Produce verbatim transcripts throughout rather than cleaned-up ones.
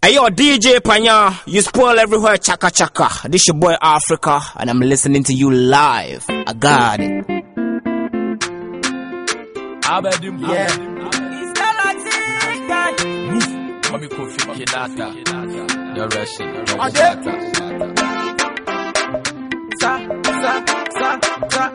Hey yo, D J Panya, you spoil everywhere, chaka chaka. This your boy Africa, and I'm listening to you live. I got it. Yeah. It's the Latin guy. Mommy Kofi Kidata. You're rushing. Sa, sa, sa, sa.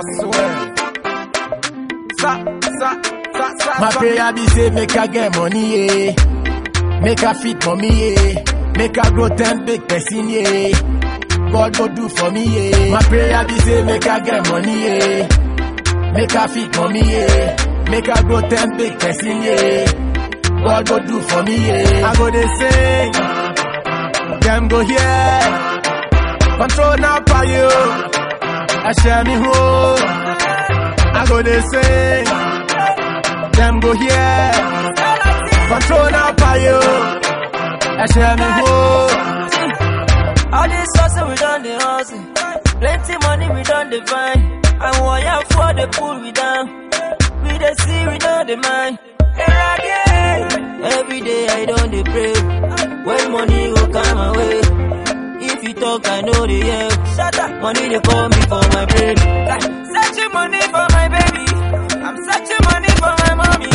Sa, sa, sa, sa. My prayer be say make I get money, yeah. Make her fit for me, yeah. Make her grow ten big person, yeah. God go do for me, yeah. My prayer be say make her get money, yeah. Make her fit for me, yeah. Make her grow ten big person, yeah. God go do for me, yeah. I go they sing, them go here. Control now for you. I share me home. I go they sing, them go here. Control now for you. I share me home. All this hustle we done the hustle. Plenty money we done the find. And wire for the pull we down. We the see we know the mind. Every day I don't the pray. When money will come away. If you talk I know the yeah. Shut up. Money they call me for my baby. Searching money for my baby. I'm searching money for my mommy.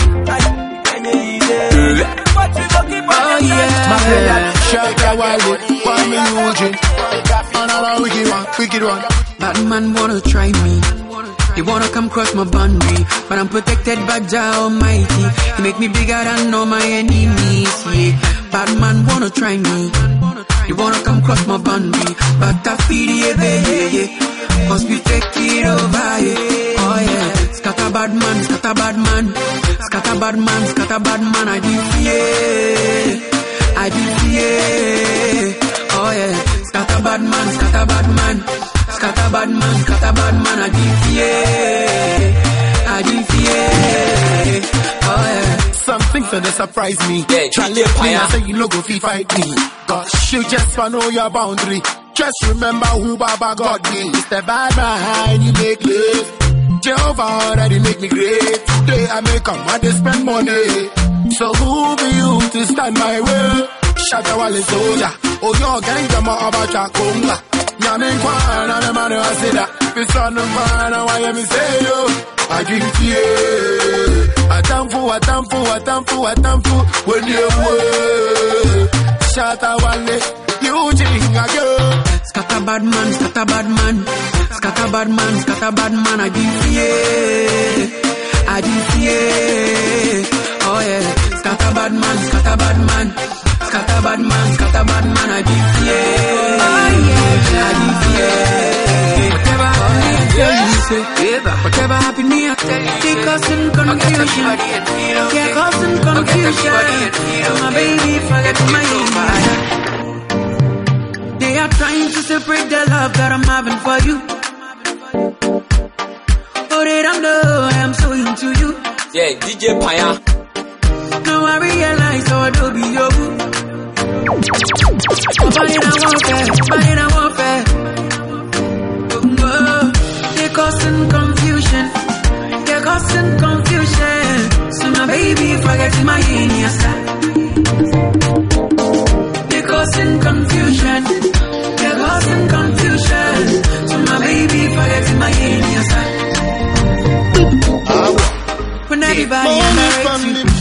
Oh yeah, shake a while, one million. Another wicked one, wicked one. Bad man wanna try me. They wanna come cross my boundary, but I'm protected by Jah Almighty. He make me bigger than all my enemies. Yeah, bad man wanna try me. They wanna come cross my boundary, but I feel yeah, yeah, yeah. Cause we take it over, yeah. Oh yeah, scatter bad man, scatter bad man. Scatter bad man, scatter bad man, I do fear, I do fear. Oh yeah, scatter bad man, scatter bad man. Scatter bad man, scatter bad man, I do fear, I do fear. Oh yeah. Something for the surprise me. Yeah, Charlie, I say you no go fi fight me. Cause you just wanna know your boundary. Just remember who Baba got me. It's the bad behind you make live. Jehovah already make me great. Today I make come and they spend money. So who be you to stand my way? Shatta Wale soldier. Oh yo, gang jama about your conga. Nyamin kwana na manu asida. This on the man, why you me say yo? I drink tea. I tamfu, I tamfu, I tamfu, I tamfu. When you work, Shatta Wale, you drink a girl. Scatter bad man, scatter bad man. Scatter bad man, scatter bad man, I do fear, I do fear. Oh yeah, scatter bad man, scatter bad man. Scatter bad man, scatter bad man, I do fear. Oh yeah, I do fear. Whatever happened here, you say. Whatever happened here, they causing confusion. They're causing confusion. My baby, forget my name. They are trying to separate the love that I'm having for you. Oh, they don't know I'm so into you. Yeah, D J Panya. Now I realize how I do be your boo. But it I won't fair, but it I won't fair. Oh, they're causing confusion. They're causing confusion. So my baby forget my genius. They're causing confusion. They're causing confusion. So my baby forget my genius. When everybody underrates you.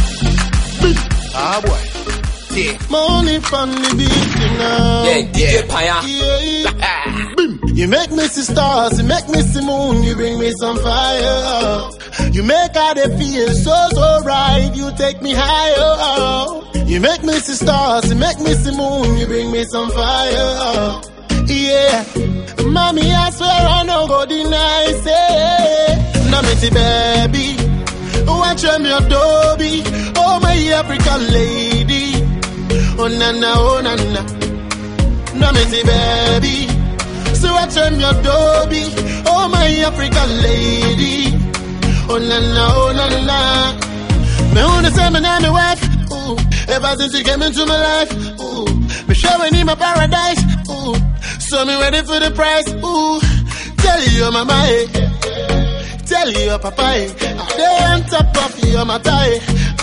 Ah boy. Yeah. Money from the beat, you know. Yeah, D J Panya. Yeah. You make me see stars, you make me see moon, you bring me some fire. You make all the feel so, so right, you take me higher. You make me see stars, you make me see moon, you bring me some fire. Yeah. Mommy, I swear I no go deny, say. Now me see baby. Watch me your Dobby, oh my African lady. Oh na na, oh na na. Now me see baby. So watch me your Dobby, oh my African lady. Oh na na, oh na na. Me wanna say me name me wife. Ooh, ever since you came into my life. Ooh, me showing in my paradise. Ooh, so me ready for the price. Ooh, tell you mama. Hey. Tell your papa, I dey on top of your matai.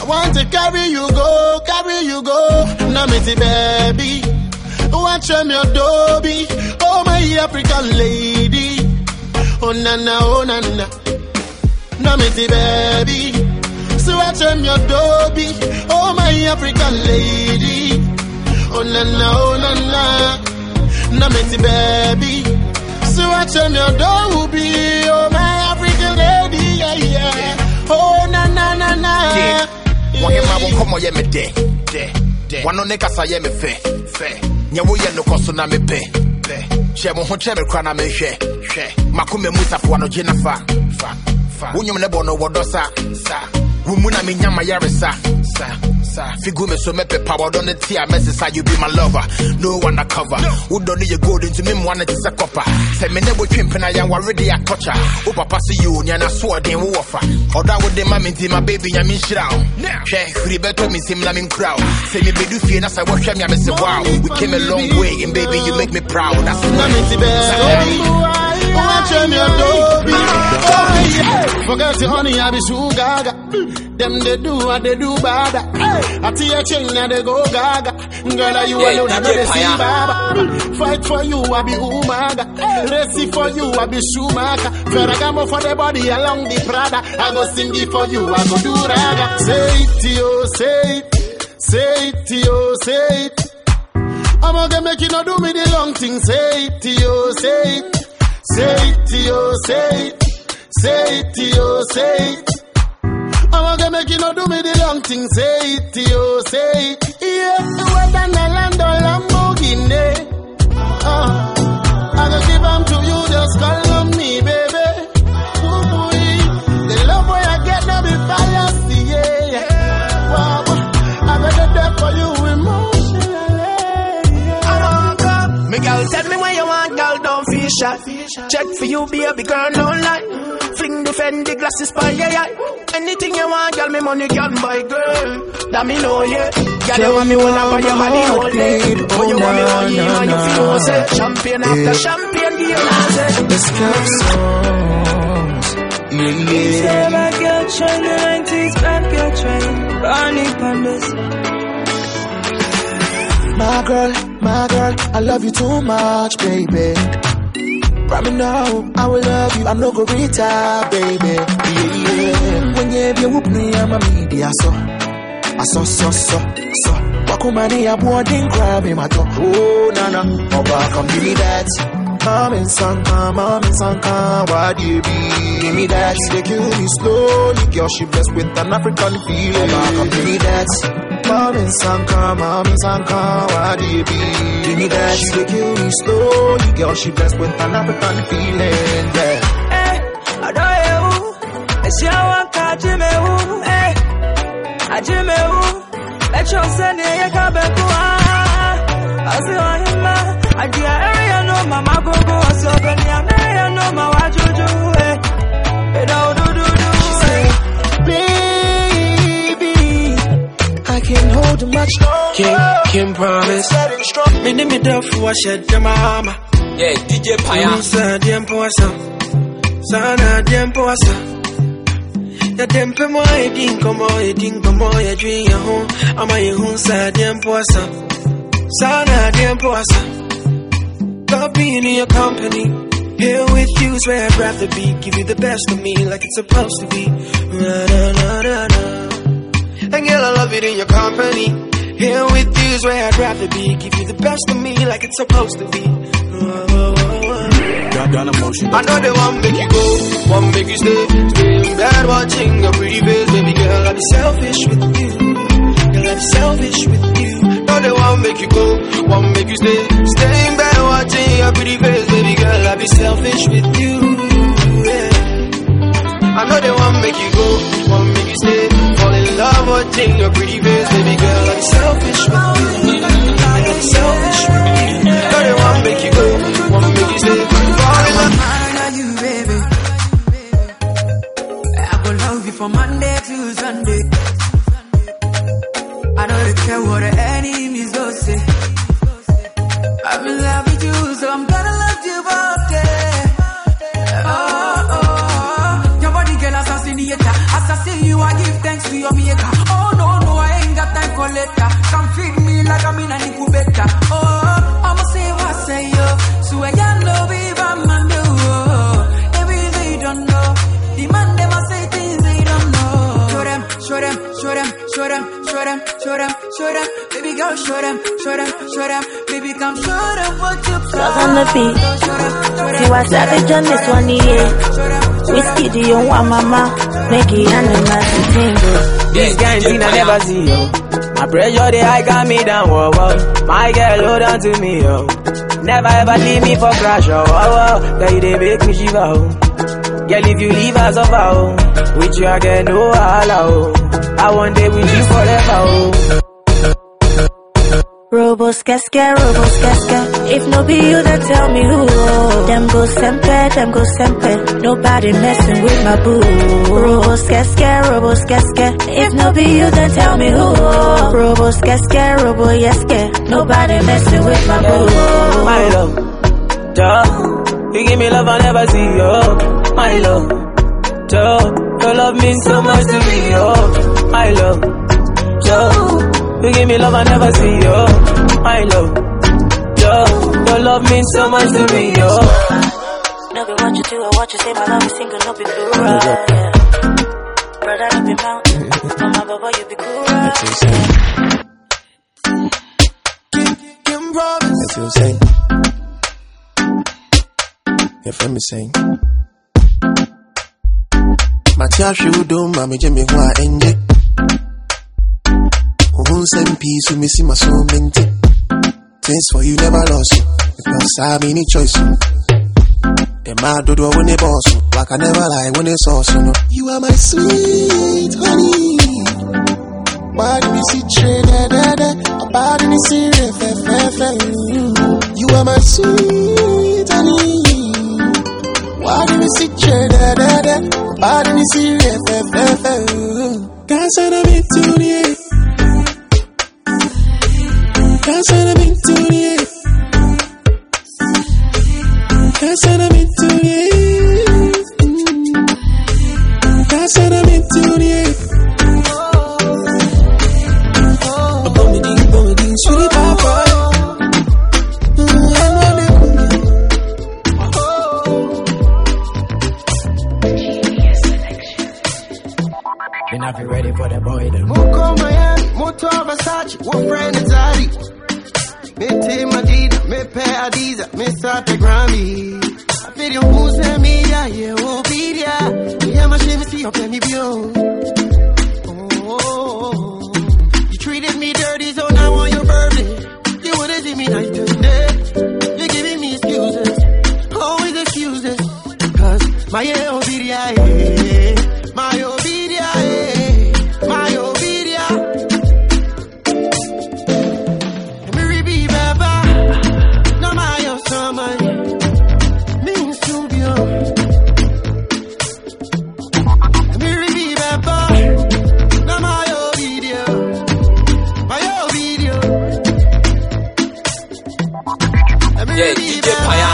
want to carry you go, carry you go. Now me see baby, watch them your Dobby. Oh my African lady, oh na na, oh na na. Now me see baby, so watch them your Dobby. Oh my African lady, oh na na, oh na na. Now me see baby, so watch them your Dobby. Oh my African lady, yeah yeah. Oh na na na na. One of my come on, yeah me de de de. One on the casa, yeah me fe fe. Nyawo ye no koso na me pe pe. She mo ho che me kra na me hwe hwe. Makume musa fo no gina fa fa fa. Wonyum ne bo no wodosa sa. Wumu na me nyama yare sa sa sa. Figu me so me pe power don the tia message you be my lover. No one cover. Who don't need your gold into me one it is a copper. Say me ne bo twimpe na ya already a culture. O papa see you nya na so den wo offer. Oda wo de ma me my baby nya me shira. Hwe huri beto me sim la me crowd. Say me bedu fie na say wo hwe me me say wow. We came a long way and baby you make me proud. That's na me see baby. Watch them your Dobby. Oh yeah. Forget the honey I be sugar. Them they do what they do bad. I see a chain and they go gaga. Girl, are you alone? I know they see baba. Fight for you, I be Umaga. Race for you, I be Schumacher. Ferragamo for the body along the Prada. I go sing it for you, I go do raga. Say it to you, say it. Say it to you, say it. I'm gonna make you not do me the long thing. Say it to you, say it. Say it to you, say it. Say it to you, say it. I'm gonna make you not do me the long thing. Say it to you, say it. Yeah, we're the land of Lamborghini. Uh, I'm gonna give them to you, just call on me, baby. Ooh, the love boy I get now be fallacy, yeah, yeah. Wow, I'm gonna die for you emotionally. Yeah. Me girl, tell me what you want, girl, don't feel shy. Check for you, baby girl, don't lie. Fling the Fendi glasses by your eye. Anything you want, girl, me money can buy, girl. That me know, yeah. Girl, you want me one up on your body all day. Oh, you want me one year and you feel no say. Champion after champion, give you no say. This club songs, yeah, yeah. Say bad girl train, the nineties bad girl train. Ronnie Pandas. My girl, my girl, I love you too much, baby. Promise now, I will love you, I'm not gonna retire, baby. Yeah, yeah. When you have your whoop me, I'm a media, so I saw, so, so, so. Wakumani, I'm boarding, grab me, my top. Oh, nana, oh, back, come give me that. Mom and son, mom and son, why do you be? Give me that, they kill me slowly, girl, she blessed with an African feeling. Oh, back, come give me that. Mom and son, mom and son, why do you be? Give me that, she kill me slowly, girl, she blessed with an African feeling, yeah. Hey, I know you, I see how I catch you, hey, I do me, let you send it, you can't be cool, I see how him, I do area, no, mama, go, go, so, but I'm area, no, my, what you do, hey, hey, do, do, do, do, she say, I can't hold you much longer. King, King promise. Me ni me da fu shed the mama. Yeah, D J Paya. Sa dempo asa. Sana dempo asa. Ya dempe mo edin komo edin komo ya dream ya home. Ama ye hun sa dempo asa. Sana dempo asa. Love being in your company. Here with you is where I'd rather be. Give you the best of me like it's supposed to be. Na na na na na. And girl, I love it in your company. Here with you is where I'd rather be. Give you the best of me like it's supposed to be. I know they want make you go, want make you stay. Stay in bed watching your pretty face. Baby girl, I'll be selfish with you. Girl, I'll be selfish with you. Know they want make you go, want make you stay. Stay in bed watching your pretty face. Baby girl, I'll be selfish with you. Yeah. I know they want make you go, want make you stay. Fall in love watching your pretty face, baby girl. I'm selfish with you. I'm selfish with you. Know they want make you go, want make you stay. Fall in love. I you, baby. I will love you from Monday to Sunday. I don't care what the enemies go say. I'm in love with you, so I'm gonna love you both, yeah. Oh, oh. Assassin you, I give thanks to your maker. Oh no, show them, show them, show them, show them. Baby girl, show them, show them, show them. Baby come show them what you got. Love on the beat. You are savage on this one, yeah. Whiskey, do you want mama? Make it animal to tingle. These guys I never see, yo. My pressure, they high got me down, whoa, whoa. My girl, hold on to me, yo. Never ever leave me for crash, oh, oh, oh. Girl, they make me shiver, oh. Girl, if you leave us over, oh. With you, I get no allow, oh. I want day with you forever, oh. Robo skeske, robo skeske. If no be you, then tell me who. Them go sempe, them go sempe. Nobody messing with my boo. Robo skeske, robo skeske. If no be you, then tell me who. Robo skeske, robo yeske. Nobody messing with my boo. My love, duh. You give me love I never see, oh. My love, duh. Your love means so much to me, oh. My love, duh. You give me love I never see, yo. My love, yo. Your love means so much to me, yo. No be what you do or what you say, my love is single, no be plural, yeah. Brother, no be mountain. Mama, baba, you be cool, That's what I'm saying. Kim Robbins. That's what I'm saying. Your friend me saying. Matia shudo, mami jemi hua enje. Who send peace with me see my soul minty. Things for you never lost you. Because I have any choice. The mad do do when they boss you. Like I never lie when they sauce you. You are my sweet honey. Why do you see trade da da da? About any serious f f f. You are my sweet honey. Why do you see trade da da da? About any serious f f f. Can't send a bit to the end. Can't send a bit to the end. Can't send a bit to the end. Can't send a bit to the end. Oh, oh, me ding, oh, me ding, sweetie papa. Then I be ready for the boy then. Moko Miami, Moto Versace, one friend is Adi. Me te Madida, me pe Adiza, me sate Grammy. I feel your moves and me, yeah, yeah, oh, be ya. Yeah, my shame is see, okay, me bio. Oh, you treated me dirty, so now on your birthday, you wanna see me nice today. You're giving me excuses, always excuses. Cause my yeah, oh, be ya, yeah, my oh, be ya, yeah, my oh, be ya. Yeah, D J Paya.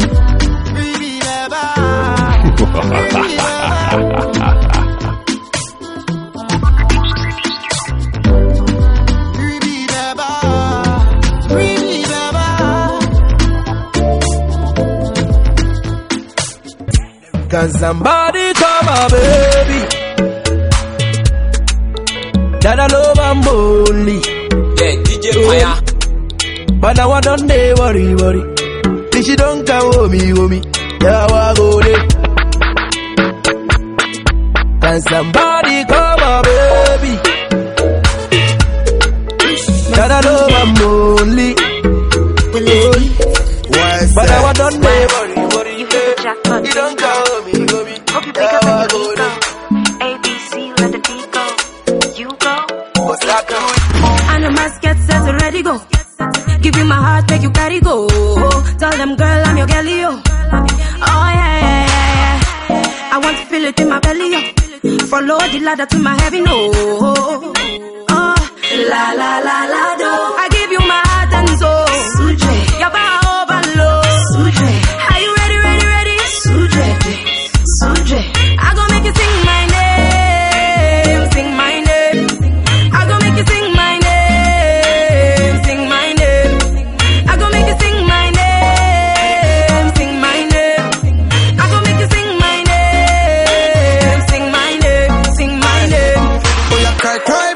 Can somebody call my baby? That I love I'm only. Yeah, D J Paya. But now I don't dey worry, worry. If she don't come home, me, home me. Yeah, I go there. Can somebody call my baby? That I love I'm only. But now I don't dey worry, worry. If she don't come home, me, home me. Yeah, I go there. A B C, let the beat go. You go. What's that doing? And the mask gets set to ready go. Give you my heart, make you carry go. Tell them, girl, I'm your girlie, yo. Oh, yeah, yeah, yeah, yeah. I want to feel it in my belly, yo. Follow the ladder to my heaven, oh. Oh, la, la, la, la, do. I give you my heart and soul. Suje. Your power overload. Suje. Are you ready, ready, ready? Suje. Suje. I gon' make you sing my name. Sing my name. I gon' make you sing my name. Sing my name. I gon' make you sing my name. Sing my name. I gon' make you sing my name. Sing my name. Sing my name. Oh, yeah, cry, cry.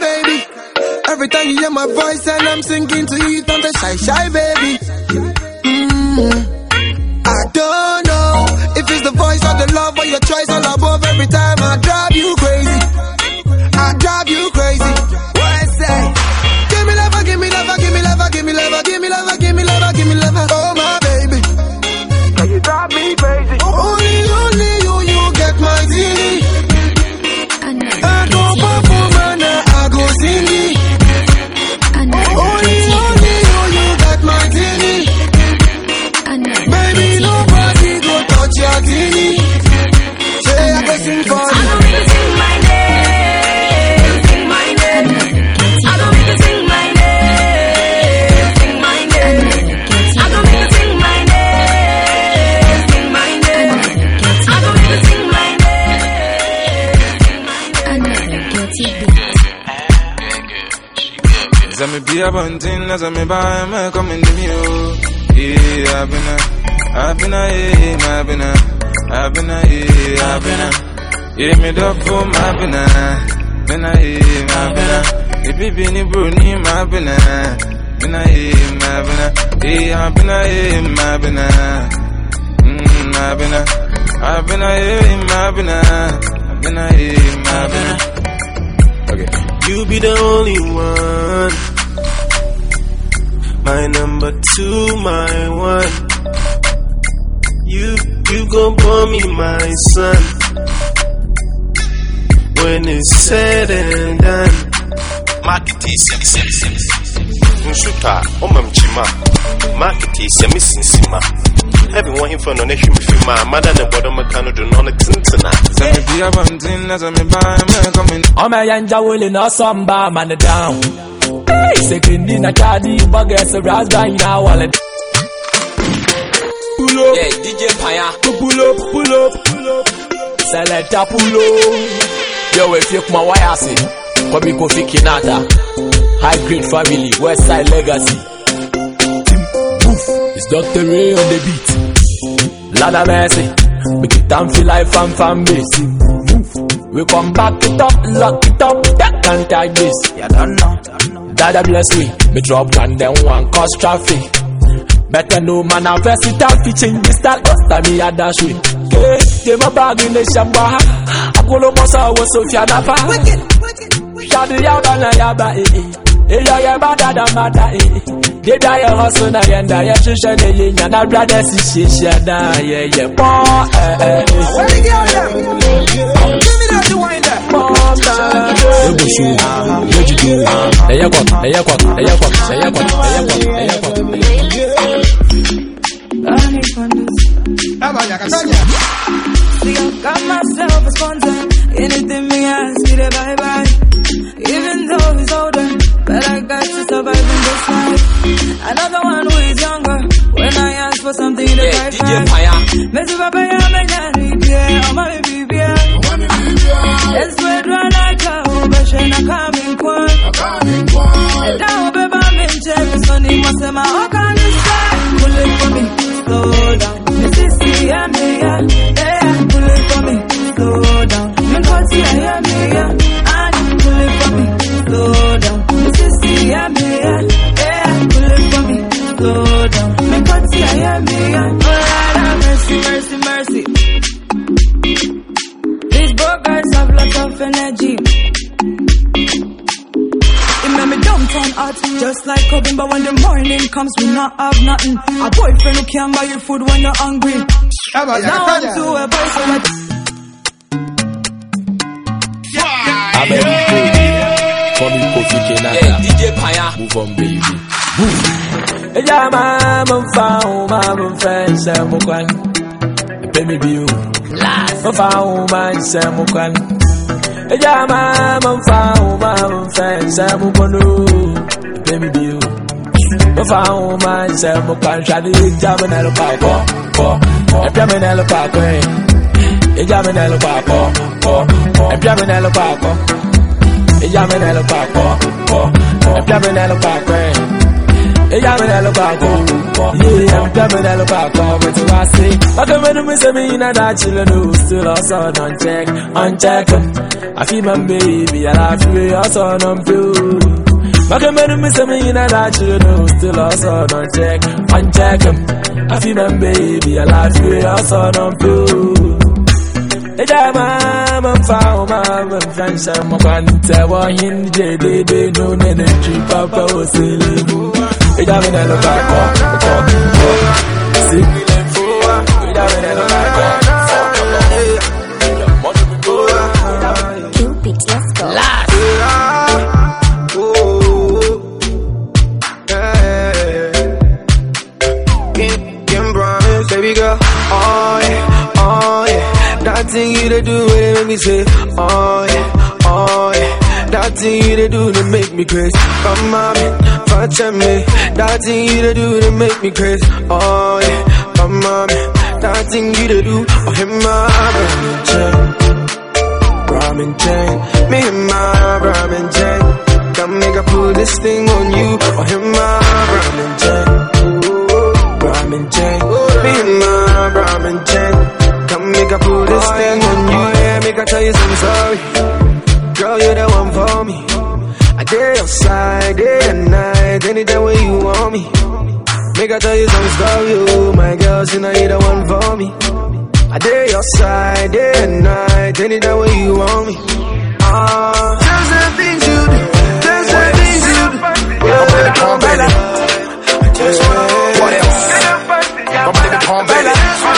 Every time you hear my voice and I'm singing to you, you don't shy, shy, baby. Mm. I don't know if it's the voice or the love or your choice all above. Every time I drive you crazy, I drive you crazy. What I say? Give me love, give me love, give me love, give me love, give me love, give me love, give me love. Oh my baby, can you drive me crazy? Only, only you, you get my zini. I go perform and I go sing. Only, only you, you got my zini. Baby, nobody go touch your zini. Say I can sing for you. I don't need to sing my name, sing my name. I don't need to sing my name, sing my name. I don't need to sing my name, sing my name. I don't need to sing my name. As I may be a bunting, as I may buy, I'm coming to you. Yeah, I've been a, I've been a, yeah, I've been a, I've been a, yeah, I've been a, yeah, me dog for my been a, been a, yeah, I've been a, if you been in Brunei, my been a, been a, yeah, I've been a, yeah, I've been a, yeah, I've been a, mm, I've been a, I've been a, yeah, I've been a, I've been a, yeah, I've been a. Okay. You be the only one, my number two, my one. You, you gon' born me my son. When it's said and done. Market is semi semi semi. Nsuta, omam chima. Market is semi sima. Everyone in front of the nation with my mother and bottom of Canada on the Tintina. Send me be a bunting, as I may buy, I'm coming. Oh, my yanja willing or some bar man down. Hey, second in a caddy, buggers, a raspberry now wallet. Pull up, yeah, D J Paya. Pull up, pull up, pull up. Select a pull up. Yo, if you come my wire, say, Kobe Kofi Kinata. High grade family, West Side legacy. It's Doctor Ray on the beat. Lada Mercy, make it time feel like fan fan base. We come back it up, lock it up, that can't tag this. You don't know. Dada bless me, me drop and then one cause traffic. Better know man, I verse it out, featuring this style, last time me had dash with. Okay, they my bag in the shamba. I go no more so I was so fia napa. Shadi out on a yaba eh. Eya ya bada da mada eh. They die a hustle na yenda ya shisha de yenya na brother si shisha da yeah yeah po eh eh. Where the girl them? Give me that to wind up. Mom da. Ebo shu. Yeji do. Eya kwa, eya kwa, eya kwa, eya kwa, eya kwa, eya kwa. I need condos. See, I got myself a sponsor. Anything me ask, get it bye bye. Even though he's older, but I got to survive in this life. Another one who is younger. When I ask for something to yeah, D J Paya. Messi Papa ya menyari yeah, I'm a baby yeah. It's spread right like a over, she na coming kwan. And now baby I'm in check, sunny must say my how can you start? Pull it for me, slow down. Mississippi yeah me yeah, yeah. Pull it for me, slow down. Me cause yeah yeah me yeah, and pull it for me, slow down. Mississippi yeah me yeah, yeah. Pull it for me, slow down. Me cause yeah yeah me yeah. Oh Lord mercy mercy mercy. These broke guys have lots of energy. It made me downtown hot, just like Cobain. But when the morning comes, we not have nothing. A boyfriend who can't buy you food when you're hungry. Now I'm to a boy so much. I'm a Kobe Kofi Kinata. Yeah, D J Paya. Move on, baby. Move. Yeah, mama, found mama, friends, and Mukwan. Baby, you. I'm found my Sam Mukwan. Yeah, mama, found mama, friends, and Mukwan. Baby, you. I'm found my Sam Mukwan. Shadi, Jamanel Papa. A Jamanel Papa. A Jamanel Papa. A Jamanel Papa. E Jamanel Papa, e Jamanel Papa, e Jamanel Papa, yeah, Jamanel Papa. What do I say? I come in and say me na that chillin' still also on check, on check. I feel my baby, I feel also on feel. Makamenu me say me in a lot, you know, still also don't check, uncheck him. I feel my baby, I love you, also don't feel. Hey, I'm a foul, I'm a French, I'm a quantity, one in the day, they no energy, Papa was silly. Hey, I'm in a look like walk, see me like four, hey, I'm in a look like walk. Cupid, let's go. Last. Baby girl, oh yeah, oh yeah. That thing you to do, it make me say, oh yeah, oh yeah. That thing you to do, to make me crazy. Come on, touch me. That thing you to do, to make me crazy. Oh yeah, come on, that thing you to do, oh him my ramen chain, ramen chain, me and my ramen chain. Come make I pull this thing on you, oh him my ramen chain, ramen chain. Me and my ramen chain. Come make I pull this oh, thing on you. Oh, yeah, make I tell you something sorry. Girl, you're the one for me. I day outside, day and night, anytime when you want me. Make I tell you some story, oh my girl, you know you're the one for me. I day outside, day and night, anytime when you want me. Ah, there's the things you do, there's the things you do. Yeah, come better. I just wanna what else? Come baby, come better.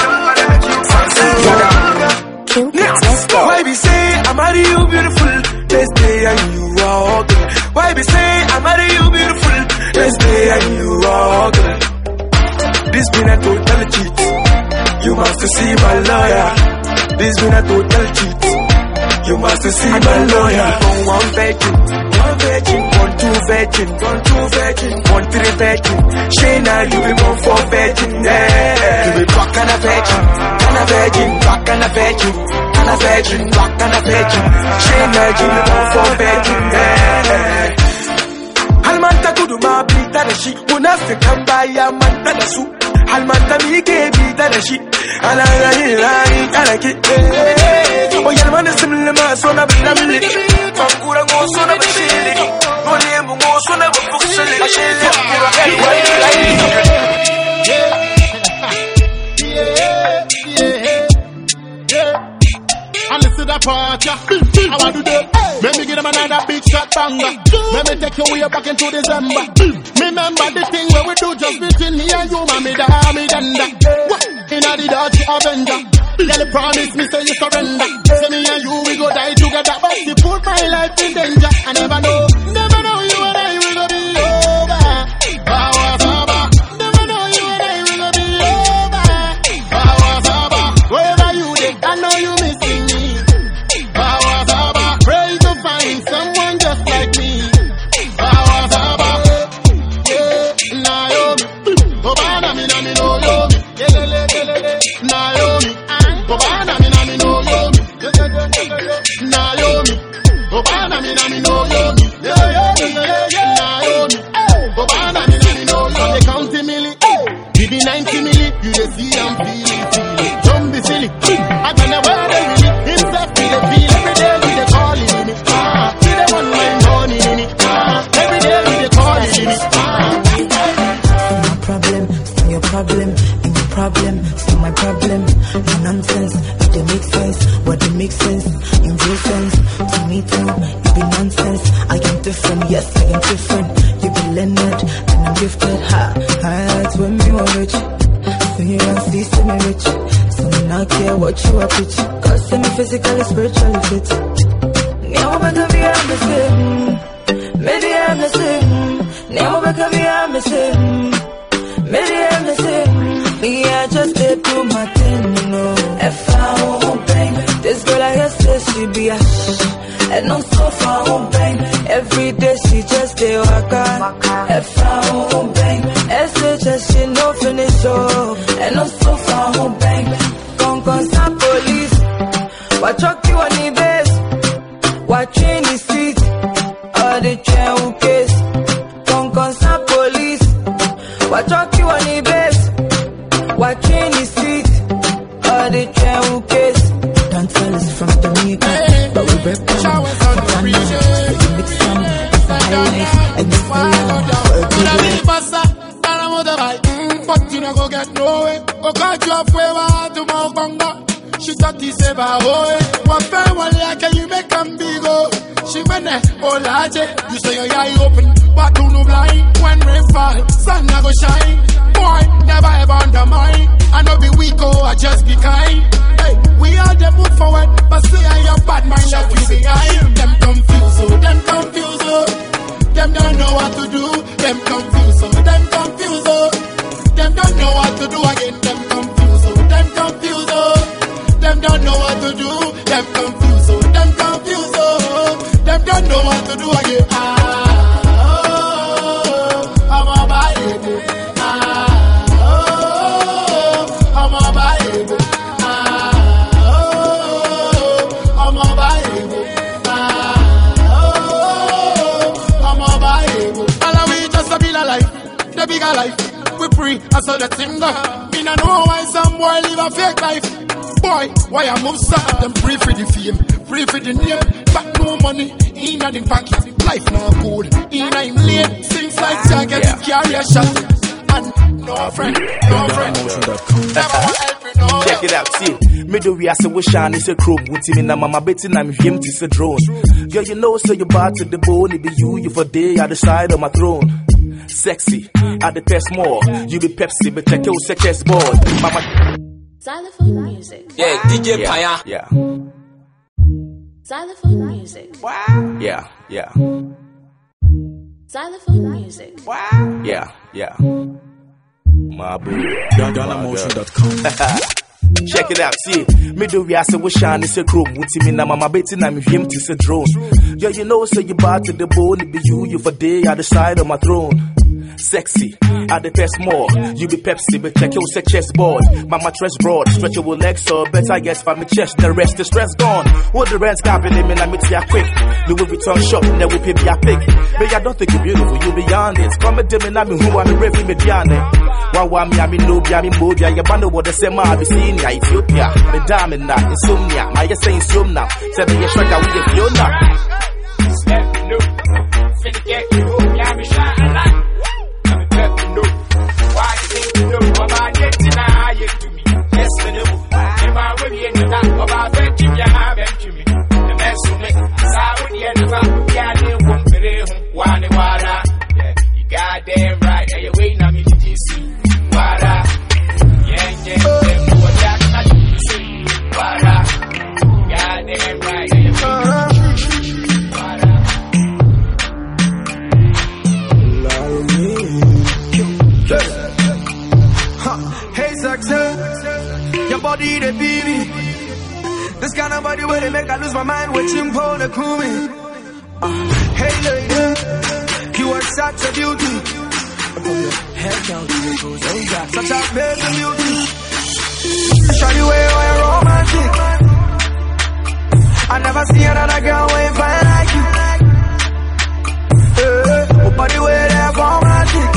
Why be say I'm out of you beautiful? Let's stay and you are ugly. Why be say I'm out of you beautiful? Let's stay and you are ugly. This been a total cheat. You must see my lawyer. This been a total cheat. You must see my lawyer. One one virgin, one virgin, one two virgin, one two virgin, one three virgin. Shayna, you be born for virgin. Yeah, you be back and a virgin, and a virgin, back and a virgin, and a virgin, back and a virgin. Shayna, you be born for virgin. Yeah. Halmanta kudu ma bita da shi, munafikan baya manta da su. Halmanta mi ke bita da shi, ana rani rani kana ki. O yalmana simle ma so na bilamli, fakura ngo so na bishili, ngoli embu ngo so na bukusili, ashili fakura hey. The part, yeah. How I do that? Let me give them another big shot banger. Let me take you way back into December. Remember the thing where we do just between me and you, mommy, da, me, danda. In a the dirty Avenger. Girl, promise me, say you surrender. Say me and you, we go die together. But you put my life in danger. I never know, never know you and I will go be over. Bawa Saba. Never know you and I will go be over. Bawa Saba. Wherever you did, I know you missing me. Pray to find someone just like me. Bawa Saba, yeah, Naomi. Obana mi na mi no yomi, Naomi. Obana mi na mi no yomi, Naomi. Obana mi na mi no yomi, Naomi. Obana mi na mi no yomi. They counting milli, give me ninety milli. You dey see I'm feeling, feeling. Don't be silly. I gonna wear the milli. Himself be the feel every day we dey calling me. Ah, we dey want my money in it. Ah, every day we dey calling me. Ah, my problem, still your problem, and your problem, still my problem. No nonsense, if they make sense, what they make sense, in real sense. To me too, you be nonsense. I am different, yes, I am different. You be Leonard, and I'm gifted. Ha, that's when me were rich. So you don't see, see me rich. So me not care what you are pitch. Cause see me physically, spiritually fit. Now I'm gonna be I'm the same. Maybe I'm the same. Now I'm gonna be I'm the same. Maybe I'm the same. Me I just did do my thing, no. If I won't bang, this girl I hear say she be a shh. And I'm so far home bang. Every day she just stay waka. If I won't bang, S H S she no finish oh. And I'm so far home bang. Con con sa police. What truck you on the base? What train the street? All the train case. Con con sa police. What truck you on the base? What train the street? All the train case. Don't tell us from Jamaica, but we rep them. We mix them, it's a high life. and you feel but you not go get nowhere. Go catch you up where I do my banga. She thought he said, oh, what fair one like you make them big, oh. She went there, oh, large. You say your eye open, but do no blind. When rain fall, sun never shine. Boy, never ever undermine. I know be weak, oh, I just be kind. Hey, we are the move forward, but say I your bad mind that we behind. Them confused, oh, them confused, oh. Them don't know what to do. Them confused, oh, them confused, oh. Them don't know what to do again. Them confused, oh, them confused, oh. Them don't know what to do. Them confused, oh, them confused, oh. Them don't know what to do again. Ah, oh, I'm a baby. Ah, oh, I'm a baby. Ah, oh, I'm a baby. Ah, oh, I'm a baby. All of we just a be alive, the bigger life. We pray, I saw the thing go. Me no know why some boy live a fake life. Boy, why I move so? Them pray for the fame, pray for the name. But no money, in a pocket. Life no good, in a lane. Things like target, yeah. Carry a shot. And no friend, no friend. Never want help you, no. Check it out, see. Me do we say we shine, it's a crow. Wuti me na mama betting I'm him, it's a drone. Girl, you know, so you bad to the bone. It be you, you for day at the side of my throne. Sexy, I detest more. You be Pepsi, but check your sex board. Mama. Xylophone music. Yeah, D J Yeah, Paya. yeah, Xylophone music. yeah, yeah, Xylophone music. yeah, yeah. My boo. Ghana Motion dot com. Check it out, see. Me do we say we shine, it's a crow. Wuti me na mama betting I'm him, it's a drone. Girl, you know, so you bad to the bone. It be you, you for day at the side of my throne. Sexy, I detest more. You be Pepsi, but check your sex chest board. Mama dress broad, stretch your legs so better guess for me chest. The rest is stress gone. What the rent's got in me, I meet ya quick. Louis Vuitton shop, then we pay me a pick. But I don't think you're beautiful, you beyond it. Come and tell me, I'm who I'm ready me Diane. One one me, I'm in Nubia, I'm in Bobia. You bundle what the same I've seen ya Ethiopia. Me diamond now, insomnia. My yes saying soon now. Seven years strike out with the Fiona. Step no, finna get you, yeah, me shine a lot. Goddamn right, and you're waiting on me to G C. Wada, yeah, yeah, yeah, what that not see. Wada, goddamn right, and you're waiting on me to G C. Wada. Hey, success, your body the baby. This kind of body where they make I lose my mind with him for the crewing. Uh, hey, lady. You are such a beauty. Head down to the toes, oh God, such a beautiful beauty. Show you where you're romantic. I never see another girl way fine like you. Uh, body where they're romantic.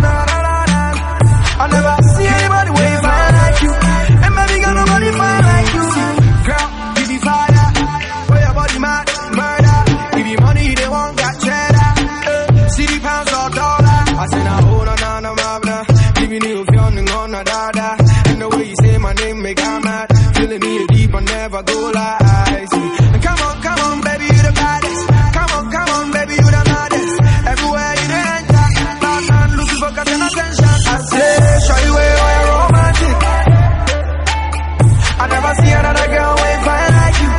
I never see anybody way fine like you. And maybe got nobody fine like you. Girl, give me fire. Where your body mad, murder. Give you money, they won't got cheddar. City pounds or dollar. I said, I hold on, on, I'm up now. Giving you a feeling on a dada. And the way you say my name make I mad. Feeling me deep, I never go lies. Come on, come on, baby, you the baddest. Come on, come on, baby, you the maddest. Everywhere you enter, bad man looking for cut and attention. I say, show you where you're romantic. I never see another girl way fine like you.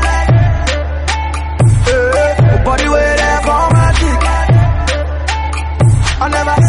Uh, body where they're romantic. I never